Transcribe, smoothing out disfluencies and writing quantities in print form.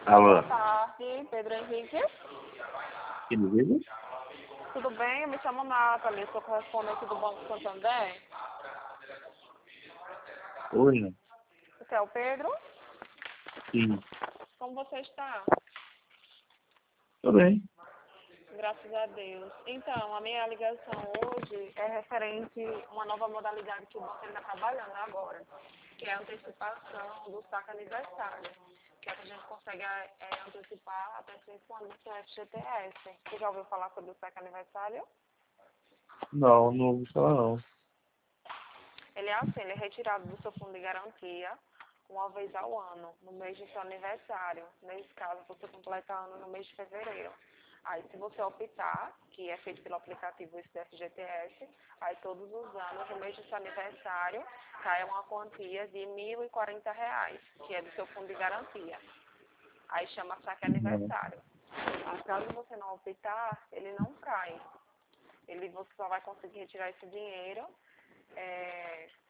Alô, Boa tarde, Pedro Henrique. que liga? Tudo bem? Eu me chamo Nathalie, sou correspondente do Banco Santander. Oi, Você é o Pedro? sim, Como você está? tô bem. Graças a Deus. Então, a minha ligação hoje é referente a uma nova modalidade que o banco está trabalhando agora, que é a antecipação do saque aniversário, que é que a gente consegue antecipar até 5 anos do FGTS. Você já ouviu falar sobre o saque aniversário? Não, não ouvi falar não. Ele é assim, ele é retirado do seu fundo de garantia uma vez ao ano, no mês de seu aniversário. Nesse caso, você completa ano no mês de fevereiro. Aí, se você optar, que é feito pelo aplicativo esse do FGTS, aí todos os anos, no mês de seu aniversário, cai uma quantia de R$ 1.040, que é do seu fundo de garantia. Aí chama saque Não. aniversário. Mas caso você não optar, ele não cai. Você só vai conseguir retirar esse dinheiro